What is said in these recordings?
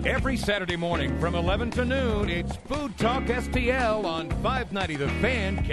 Every Saturday morning from 11 to noon, it's Food Talk STL on 590 The Fan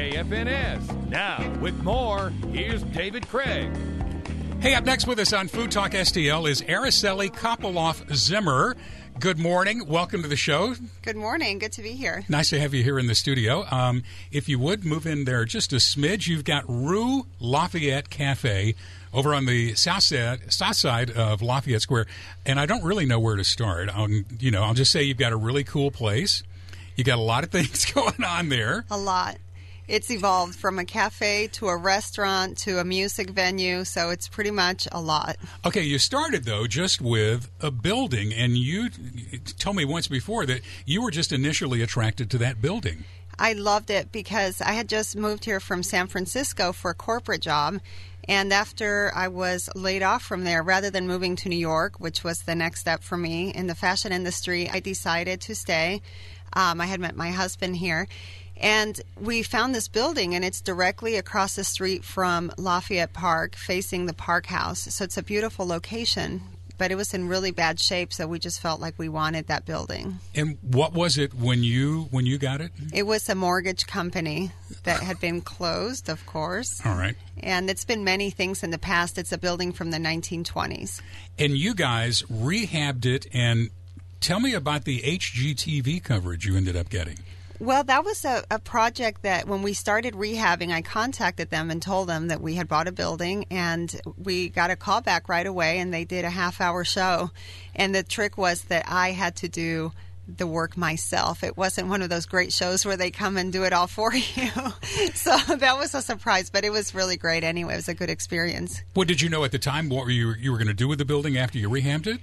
KFNS. Now, with more, here's David Craig. Hey, up next with us on Food Talk STL is Araceli Kopoloff Zimmer. Good morning. Welcome to the show. Good morning. Good to be here. Nice to have you here in the studio. If you would, move in there just a smidge. You've got Rue Lafayette Cafe over on the south side of Lafayette Square, and I don't really know where to start. I'll just say you've got a really cool place. You got a lot of things going on there. A lot. It's evolved from a cafe to a restaurant to a music venue, so it's pretty much a lot. Okay, you started, though, just with a building, and you told me once before that you were just initially attracted to that building. I loved it because I had just moved here from San Francisco for a corporate job, and after I was laid off from there, rather than moving to New York, which was the next step for me in the fashion industry, I decided to stay. I had met my husband here. And we found this building, and it's directly across the street from Lafayette Park, facing the Park House. So it's a beautiful location, but it was in really bad shape, so we just felt like we wanted that building. And what was it when you got it? It was a mortgage company that had been closed, of course. All right. And it's been many things in the past. It's a building from the 1920s. And you guys rehabbed it, and tell me about the HGTV coverage you ended up getting. Well, that was a project that when we started rehabbing, I contacted them and told them that we had bought a building, and we got a call back right away, and they did a half-hour show. And the trick was that I had to do the work myself. It wasn't one of those great shows where they come and do it all for you. So that was a surprise, but it was really great anyway. It was a good experience. What did you know at the time what you were going to do with the building after you rehabbed it?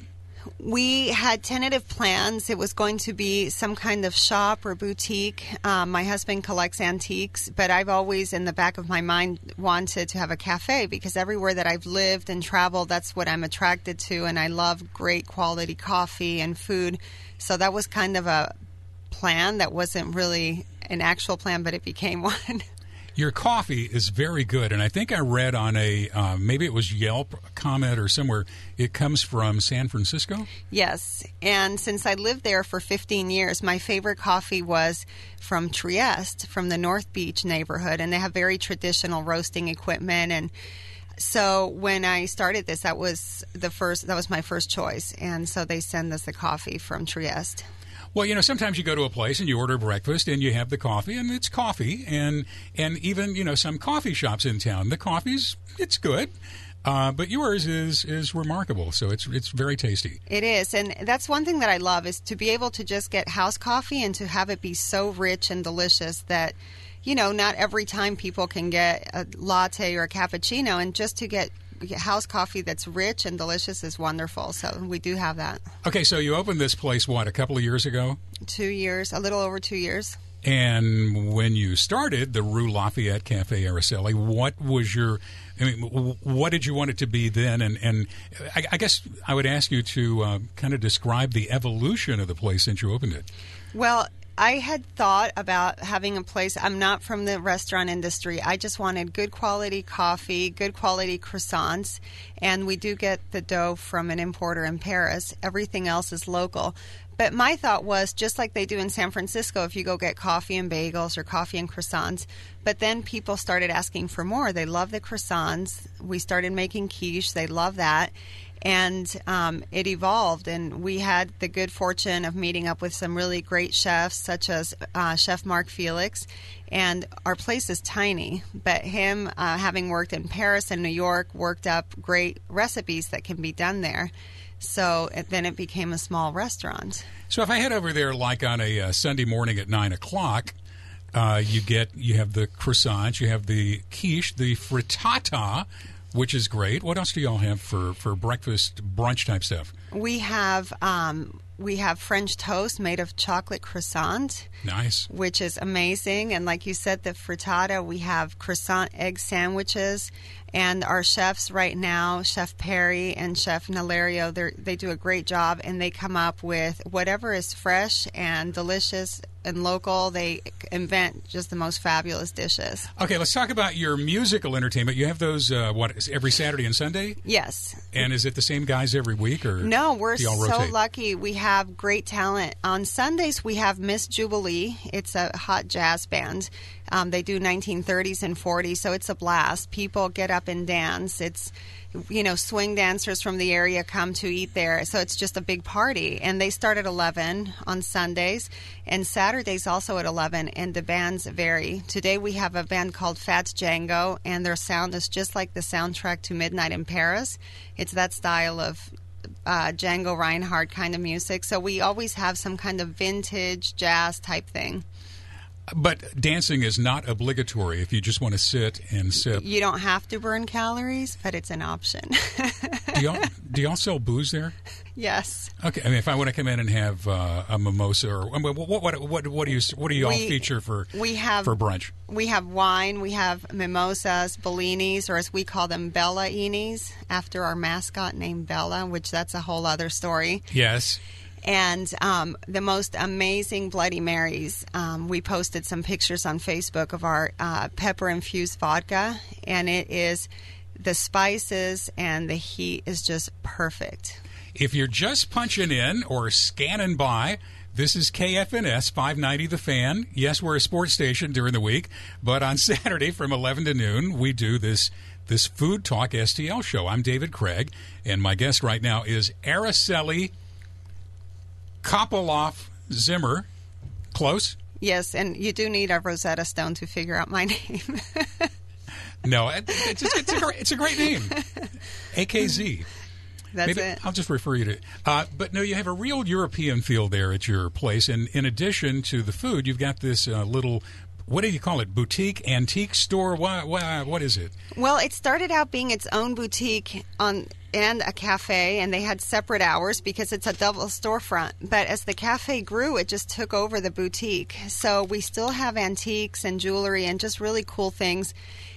We had tentative plans. It was going to be some kind of shop or boutique. My husband collects antiques, but I've always, in the back of my mind, wanted to have a cafe because everywhere that I've lived and traveled, that's what I'm attracted to, and I love great quality coffee and food. So that was kind of a plan that wasn't really an actual plan, but it became one. Your coffee is very good, and I think I read on a, maybe it was Yelp comment or somewhere, it comes from San Francisco? Yes, and since I lived there for 15 years, my favorite coffee was from Trieste, from the North Beach neighborhood, and they have very traditional roasting equipment, and so when I started this, that was my first choice, and so they send us the coffee from Trieste. Well, sometimes you go to a place and you order breakfast and you have the coffee, and it's coffee, and even, some coffee shops in town, the coffee's, it's good, but yours is remarkable, so it's very tasty. It is, and that's one thing that I love is to be able to just get house coffee and to have it be so rich and delicious that, not every time people can get a latte or a cappuccino, and just to get house coffee that's rich and delicious is wonderful. So we do have that. Okay, so you opened this place, a couple of years ago? 2 years, a little over 2 years. And when you started the Rue Lafayette Cafe Araceli, what did you want it to be then? And I guess I would ask you to kind of describe the evolution of the place since you opened it. Well, I had thought about having a place. I'm not from the restaurant industry. I just wanted good quality coffee, good quality croissants, and we do get the dough from an importer in Paris. Everything else is local. But my thought was, just like they do in San Francisco, if you go get coffee and bagels or coffee and croissants, but then people started asking for more. They love the croissants. We started making quiche. They love that. And it evolved, and we had the good fortune of meeting up with some really great chefs, such as Chef Mark Felix. And our place is tiny, but him, having worked in Paris and New York, worked up great recipes that can be done there. So then it became a small restaurant. So if I head over there like on a Sunday morning at 9 o'clock, you have the croissants, you have the quiche, the frittata, which is great. What else do y'all have for breakfast, brunch type stuff? We have French toast made of chocolate croissant. Nice. Which is amazing. And like you said, the frittata, we have croissant egg sandwiches. And our chefs right now, Chef Perry and Chef Nalerio, they do a great job, and they come up with whatever is fresh and delicious and local. They invent just the most fabulous dishes. Okay, let's talk about your musical entertainment. You have those, every Saturday and Sunday? Yes. And is it the same guys every week? Or no, we're do y'all so rotate? lucky. We have great talent. On Sundays, we have Miss Jubilee. It's a hot jazz band. They do 1930s and 40s, so it's a blast. People get up and dance. It's, swing dancers from the area come to eat there, so it's just a big party. And they start at 11 on Sundays, and Saturdays also at 11, and the bands vary. Today we have a band called Fats Django, and their sound is just like the soundtrack to Midnight in Paris. It's that style of Django Reinhardt kind of music, so we always have some kind of vintage jazz type thing. But dancing is not obligatory if you just want to sit and sip. You don't have to burn calories, but it's an option. Do y'all sell booze there? Yes. Okay. I mean, if I want to come in and have a mimosa, or what do you all feature for brunch? We have wine. We have mimosas, bellinis, or as we call them, Bella-inis, after our mascot named Bella, which that's a whole other story. Yes. And the most amazing Bloody Marys. We posted some pictures on Facebook of our pepper-infused vodka, and it is the spices and the heat is just perfect. If you're just punching in or scanning by, this is KFNS 590 The Fan. Yes, we're a sports station during the week, but on Saturday from 11 to noon, we do this Food Talk STL show. I'm David Craig, and my guest right now is Araceli Kopoloff Zimmer. Close? Yes, and you do need a Rosetta Stone to figure out my name. No, it's a great name. AKZ. That's Maybe it. I'll just refer you to but no, you have a real European feel there at your place. And in addition to the food, you've got this little, what do you call it, boutique, antique store? What is it? Well, it started out being its own boutique and a cafe, and they had separate hours because it's a double storefront. But as the cafe grew, it just took over the boutique. So we still have antiques and jewelry and just really cool things.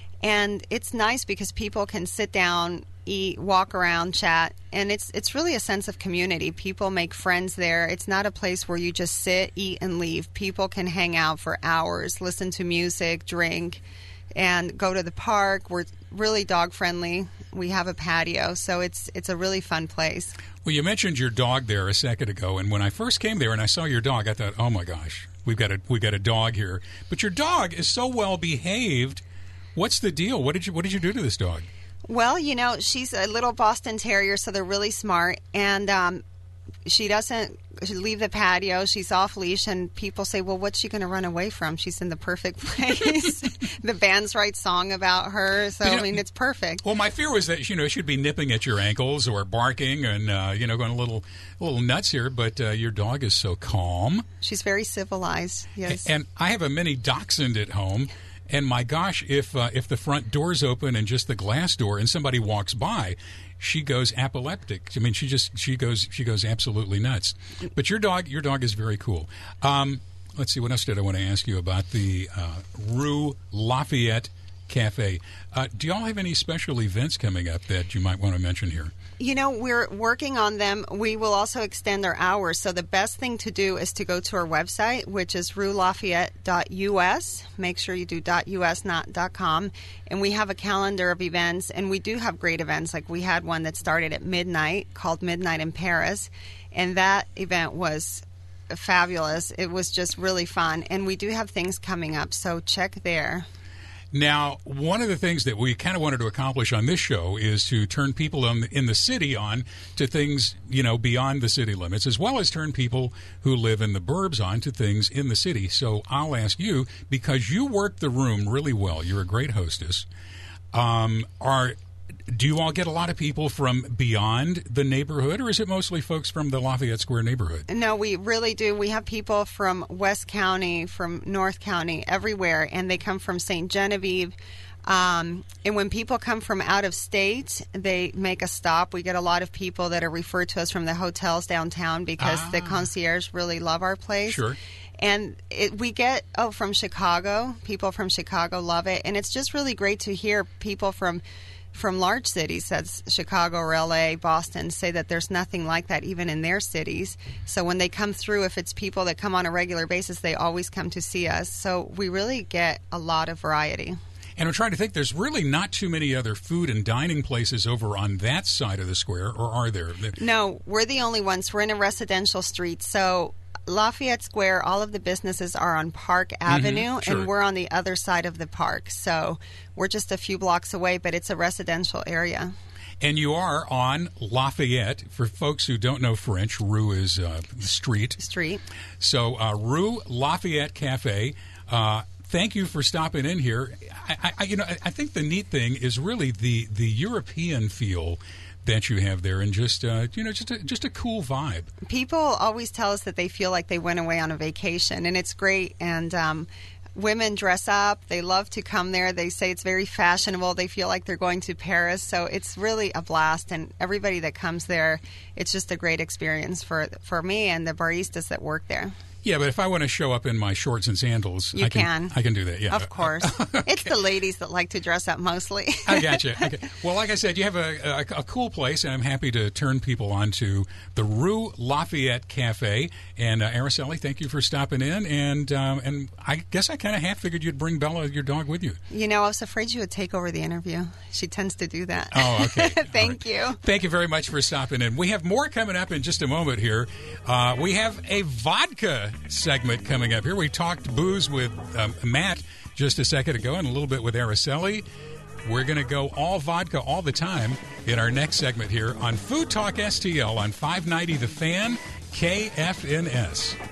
And it's nice because people can sit down, eat, walk around, chat, and it's really a sense of community. People make friends there. It's not a place where you just sit, eat, and leave. People can hang out for hours, listen to music, drink, and go to the park. We're really dog friendly. We have a patio, so it's a really fun place. Well, you mentioned your dog there a second ago, and when I first came there and I saw your dog, I thought, oh my gosh, we got a dog here. But your dog is so well behaved. What's the deal? What did you do to this dog? Well, she's a little Boston Terrier, so they're really smart, and she doesn't leave the patio. She's off leash, and people say, well, what's she going to run away from? She's in the perfect place. The bands write song about her, so it's perfect. Well, my fear was that she'd be nipping at your ankles or barking and going a little nuts here. But your dog is so calm. She's very civilized. Yes, and I have a mini dachshund at home. And my gosh, if the front door's open and just the glass door, and somebody walks by, she goes apoplectic. I mean, she goes absolutely nuts. But your dog is very cool. Let's see, what else did I want to ask you about the Rue Lafayette Cafe? Do y'all have any special events coming up that you might want to mention here? We're working on them. We will also extend our hours. So the best thing to do is to go to our website, which is ruelafayette.us. Make sure you do .us, not .com. And we have a calendar of events, and we do have great events. Like we had one that started at midnight called Midnight in Paris, and that event was fabulous. It was just really fun. And we do have things coming up, so check there. Now, one of the things that we kind of wanted to accomplish on this show is to turn people in the city on to things, beyond the city limits, as well as turn people who live in the burbs on to things in the city. So I'll ask you, because you work the room really well, you're a great hostess, do you all get a lot of people from beyond the neighborhood, or is it mostly folks from the Lafayette Square neighborhood? No, we really do. We have people from West County, from North County, everywhere, and they come from St. Genevieve, And when people come from out of state, they make a stop. We get a lot of people that are referred to us from the hotels downtown because the concierge really love our place. Sure. And we get, from Chicago. People from Chicago love it. And it's just really great to hear people from large cities, that's Chicago or LA, Boston, say that there's nothing like that even in their cities. So when they come through, if it's people that come on a regular basis, they always come to see us. So we really get a lot of variety. And I'm trying to think, there's really not too many other food and dining places over on that side of the square, or are there? No, we're the only ones. We're in a residential street. So Lafayette Square, all of the businesses are on Park Avenue, sure. and we're on the other side of the park. So we're just a few blocks away, but it's a residential area. And you are on Lafayette. For folks who don't know French, Rue is the street. So Rue Lafayette Cafe. Thank you for stopping in here. I think the neat thing is really the European feel that you have there, and just a cool vibe. People always tell us that they feel like they went away on a vacation, and it's great. And women dress up; they love to come there. They say it's very fashionable. They feel like they're going to Paris, so it's really a blast. And everybody that comes there, it's just a great experience for me and the baristas that work there. Yeah, but if I want to show up in my shorts and sandals, I can do that, yeah. Of course. Okay. It's the ladies that like to dress up mostly. I gotcha. Okay. Well, like I said, you have a cool place, and I'm happy to turn people on to the Rue Lafayette Cafe. And Araceli, thank you for stopping in. And I guess I kind of half figured you'd bring Bella, your dog, with you. I was afraid you would take over the interview. She tends to do that. Oh, okay. Thank you. Thank you very much for stopping in. We have more coming up in just a moment here. We have a vodka segment coming up here. We talked booze with Matt just a second ago, and a little bit with Araceli. We're going to go all vodka all the time in our next segment here on Food Talk STL on 590 The Fan, KFNS.